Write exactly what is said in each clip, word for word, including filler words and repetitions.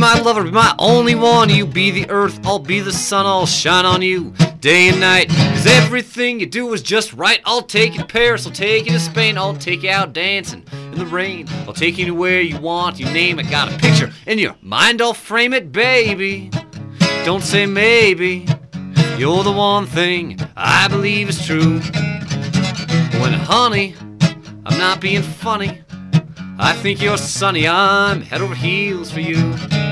my lover, be my only one. You be the earth, I'll be the sun. I'll shine on you day and night, 'cause everything you do is just right. I'll take you to Paris, I'll take you to Spain, I'll take you out dancing in the rain. I'll take you anywhere you want, you name it. Got a picture in your mind, I'll frame it, baby. Don't say maybe. You're the one thing I believe is true. When, honey, I'm not being funny, I think you're sunny, I'm head over heels for you.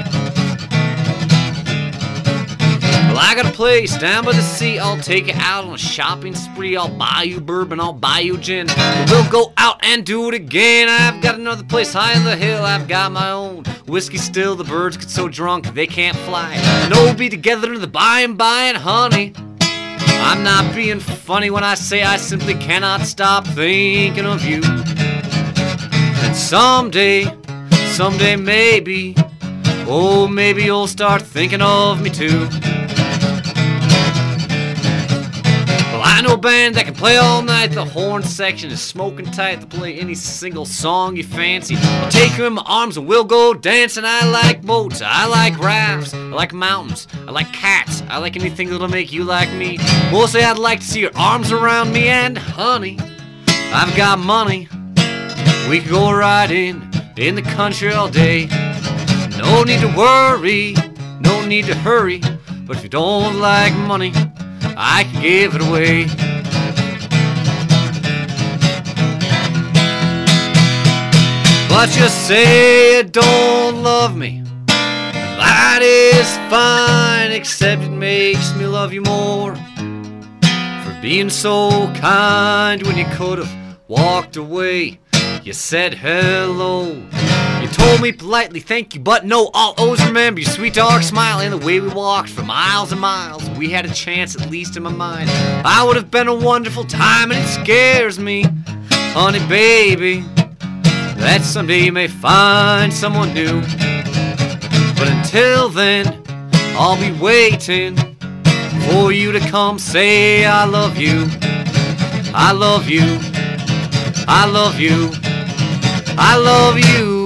Well, I got a place down by the sea, I'll take you out on a shopping spree. I'll buy you bourbon, I'll buy you gin, we'll go out and do it again. I've got another place high on the hill, I've got my own whiskey still. The birds get so drunk they can't fly, and we'll be together in the by and by. And honey, I'm not being funny when I say I simply cannot stop thinking of you. And someday, someday maybe, oh maybe you'll start thinking of me too. Well, I know a band that can play all night. The horn section is smoking tight. They'll play any single song you fancy. I'll take you in my arms and we'll go dancing. I like boats, I like rafts, I like mountains, I like cats, I like anything that'll make you like me. Mostly I'd like to see your arms around me. And honey, I've got money, we could go riding in the country all day. No need to worry, no need to hurry, but if you don't like money, I can give it away. But you say you don't love me, that is fine, except it makes me love you more for being so kind. When you could have walked away, you said hello. You told me politely thank you, but no, I'll always remember your sweet dark smile and the way we walked for miles and miles. We had a chance, at least in my mind. I would have been a wonderful time, and it scares me, honey baby, that someday you may find someone new. But until then, I'll be waiting for you to come say I love you, I love you, I love you, I love you.